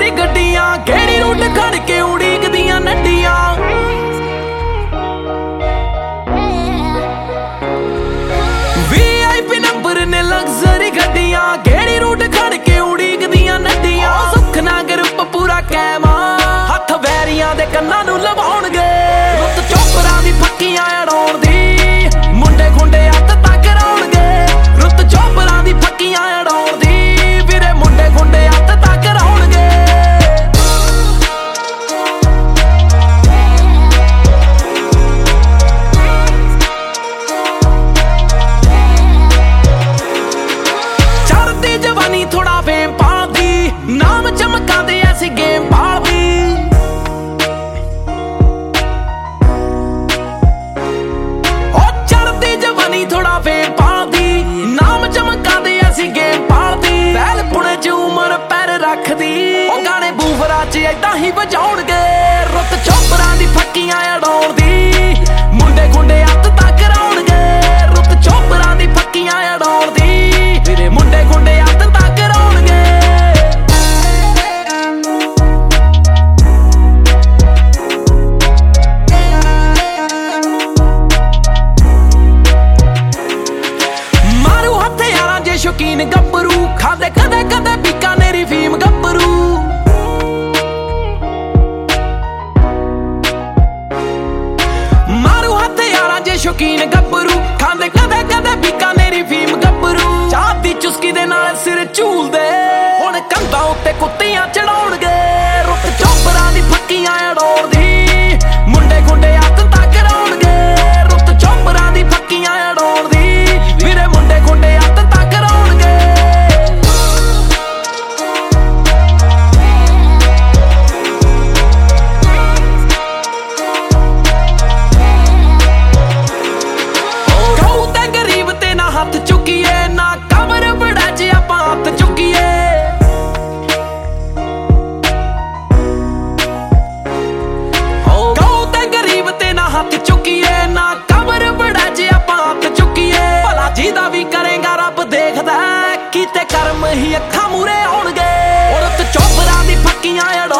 luxury ਗੱਡੀਆਂ ਕਿਹੜੀ route ਖੜ ਕੇ ਉਡੀਕਦੀਆਂ ਨੱਡੀਆਂ VIP ਨੰਬਰ ਨੇ ਲਗਜ਼ਰੀ ਗੱਡੀਆਂ ਕਿਹੜੀ ਰੂਟ ਖੜ ਕੇ ਉਡੀਕਦੀਆਂ ਨੱਡੀਆਂ ਸੁੱਖ ਨਾ ਗਰੁੱਪ ਪੂਰਾ ਕੈਮਾ ਹੱਥ ਵੈਰੀਆਂ ਦੇ ਕੰਨਾਂ ਨੂੰ ਲਵਾਉਣਗੇ ਰੁੱਤ ਚੋਪਰਾਂ ਦੀ ਫੱਕੀਆਂ ਅੜਾਉਣ ਦੀ ਮੁੰਡੇ ਖੁੰਡੇ ਹੱਥ ਤੱਕ ਕਰਾਉਣਗੇ ਰੁੱਤ ਚੋਪਰਾਂ ਦੀ ਫੱਕੀਆਂ ਅੜਾਉਣ ਦੀ ਵੀਰੇ ਮੁੰਡੇ ਖੁੰਡੇ ਹੱਥ ਤੱਕ ਕਰਾਉਣਗੇ ਚੜ੍ਹਦੀ ਜਵਾਨੀ ਥੋੜਾ ਫੇਮ ਪਾਲਦੀ ਨਾਮ ਚਮਕਾਉਂਦੇ ਐਸੀ ਗੇਮ ਪਾਲਦੀ ਥੋੜਾ ਫੇਮ ਪਾਲਦੀ ਨਾਮ ਚਮਕਾਉਂਦੇ ਐਸੀ ਗੇਮ ਪਾਲਦੀ ਪਹਿਲ ਪੁਣੇ ਚ ਉਮਰ ਪੈਰ ਰੱਖਦੀ ਉਹ ਗਾਣੇ ਬੂਫਰਾਂ ਚ ਏਦਾਂ ਹੀ ਵਜਾਉਣਗੇ ਰੁੱਤ ਚੋਪਰਾਂ ਦੀ ਫੱਕੀਆਂ ਅੜਾਉਣ ਦੀ ਮੁੰਡੇ ਖੁੰਡੇ ਹੱਥ ਤੱਕ ਕਰਾਉਣਗੇ ਰੁੱਤ ਚੋਪਰਾਂ ਦੀ ਫੱਕੀਆਂ ਅੜਾਉਣ ਦੀ ਵੀਰੇ ਮੁੰਡੇ ਖੁੰਡੇ ਹੱਥ ਤੱਕ ਕਰਾਉਣਗੇ ਸ਼ੌਕੀਨ ਗੱਭਰੂ ਖਾਂਦੇ ਕਦੇ ਕਦੇ ਬੀਕਾਨੇਰੀ ਫੀਮ ਗੱਭਰੂ ਮਾਰੂ ਹੱਥ ਯਾਰਾਂ ਜੇ ਸ਼ੌਕੀਨ ਗੱਭਰੂ ਖਾਂਦੇ ਕਦੇ ਕਦੇ ਬੀਕਾਨੇਰੀ ਫੀਮ ਗੱਭਰੂ ਚਾਹ ਦੀ ਚੁਸਕੀ ਦੇ ਨਾਲ ਸਿਰ ਝੂਲਦੇ ਹੁਣ ਕੰਧਾਂ ਉੱਤੇ ਕੁੱਤੀਆਂ ਚੜਾਉਣਗੇ ਰੁੱਤ ਚੋਪਰਾਂ ਦੀ ਫੱਕੀਆਂ ਅੜਾਉਣ ਦੀ ਮੁੰਡੇ ਖੁੰਡੇ ਹੱਥ ਤੱਕ ਕਰਾਉਣਗੇ ਰੁੱਤ ਚੋਪਰਾਂ ਦੀ ਫੱਕੀਆਂ ਅੜਾਉਣ ਦੀ ਵੀਰੇ ਮੁੰਡੇ ਖੁੰਡੇ ਹੱਥ ਹੱਥ ਚੁੱਕੀਏ ਨਾ ਕਮਰ ਬੜਾ ਜੇ ਆਪਾਂ ਹੱਥ ਚੁੱਕੀਏ ਕਹੋ ਤੇ ਗਰੀਬ ਤੇ ਨਾ ਹੱਥ ਚੁੱਕੀਏ ਨਾ ਕਮਰ ਬੜਾ ਜੇ ਆਪਾਂ ਹੱਥ ਚੁੱਕੀਏ ਭਲਾ ਜਿਹਦਾ ਵੀ ਕਰੇਗਾ ਰੱਬ ਦੇਖਦਾ ਕੀਤੇ ਕਰਮ ਹੀ ਅੱਖਾਂ ਮੂਰੇ ਆਉਣਗੇ ਔਰਤ ਚੋਪਰਾਂ ਦੀ ਫੱਕੀਆਂ